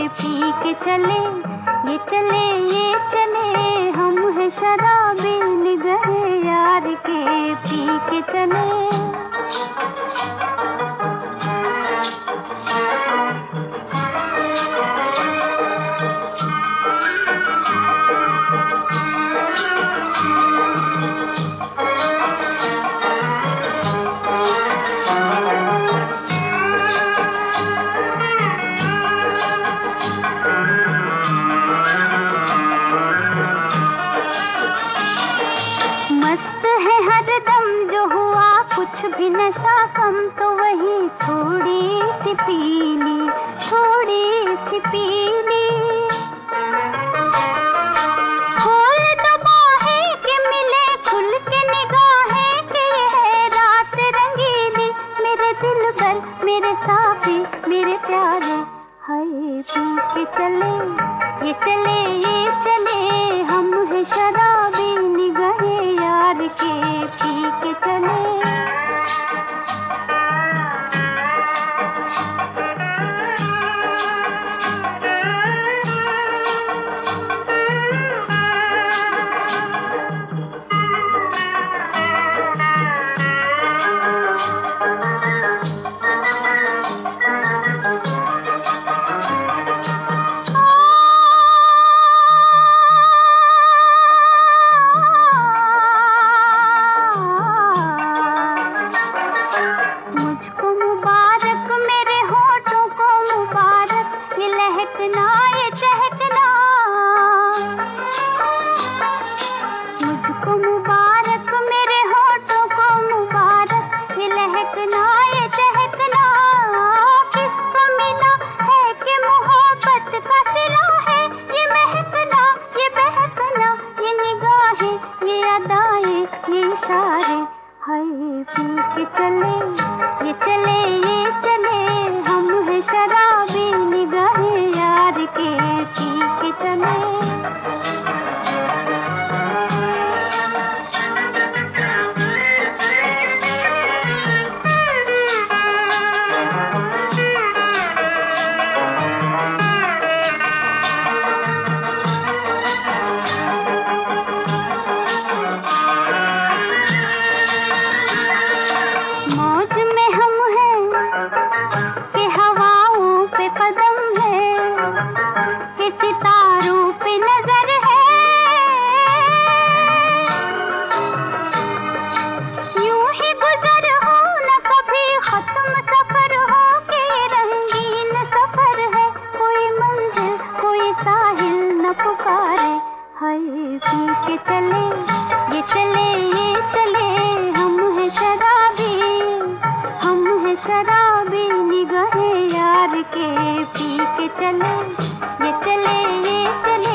P के चले, ये चले ये चले, हम है शराबी निगाहे यार के पी के चले। कुछ भी नशा कम तो वही थोड़ी सी पीली, थोड़ी सी पीली। खोल दो बाहें कि मिले खुल के निगाहें कि है रात रंगीली। मेरे दिल पर मेरे साथी मेरे प्यारे, हाय पी के चले, ये चले ये चले, हम है शराबी निगाहे यार के पी के चले। मुझको मुबारक मेरे होठों को मुबारक, ये लहकना ये चहकना, किसको मिला है कि मोहब्बत का सिला है। ये महकना ये बहकना, ये निगाहें ये अदाएं ये इशारे, हाय पी के चले, ये चले ये चले, हम है शराबी निगाहें यार के पी के चले। मौज में हम हैं कि हवाओं पे कदम है, कि सितारों पे नजर है। यूं ही गुजर हो न कभी खत्म सफर हो, कि रंगीन सफर है। कोई मंजिल कोई साहिल न पुकारे, हाय पी के चले, ये चले ये चले, हम है शराबी, हम है शराबी निगाहे यार के पी के चले, ये चले ये चले।